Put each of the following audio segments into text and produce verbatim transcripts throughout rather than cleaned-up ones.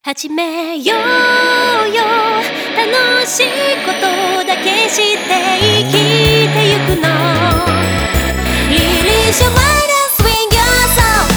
始めようよ、楽しいことだけして生きてゆくの Release your mind and swing your soul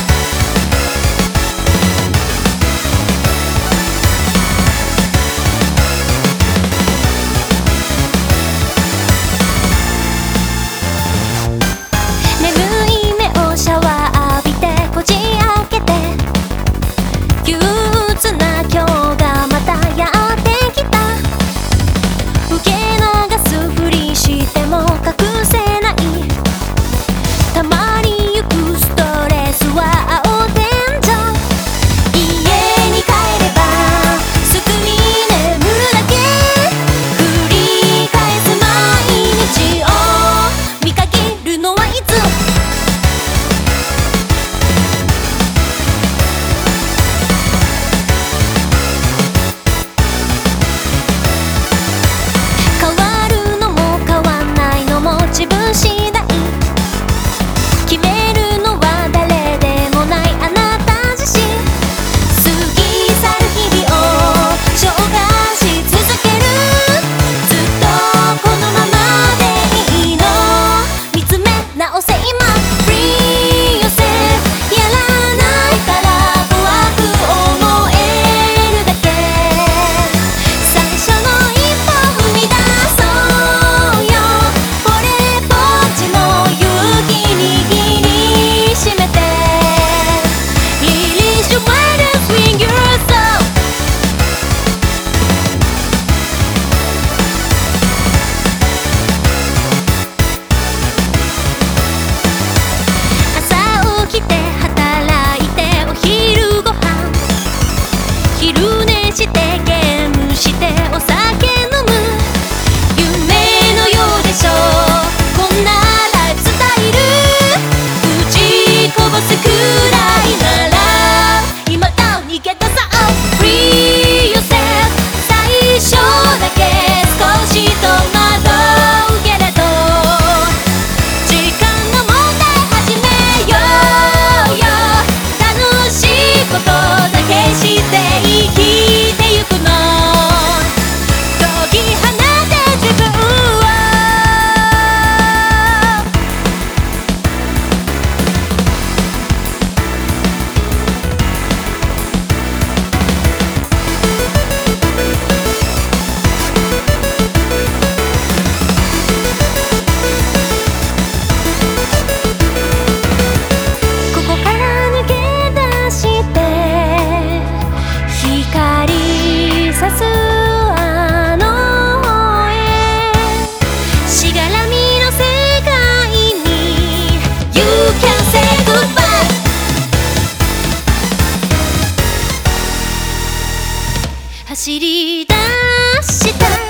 眠い目をシャワー浴びてこじ開けて憂鬱な今日がまたやってきた受け流すふりしても隠せないたまにゆくストレスは青天井家に帰ればすぐに眠るだけ繰り返す毎日を見限るのはいつ自分次第決めるのは誰でもないあなた自身過ぎ去る日々を消化し続けるずっとこのままでいいの見つめ直せ今 Free yourself やらないから怖く思えるだけ最初の一歩踏み出そうよ昼寝してゲームしてお酒飲む夢のようでしょこんなライフスタイル打ちこぼすくらいなら今だ逃げ出そう Free yourself 最初だけ少し戸惑うけれど時間の問題始めようよ楽しいことだけして生きてゆくの解き放て自分をここから逃げ出して光さすあの方へしがらみの世界に You can say goodbye 走り出した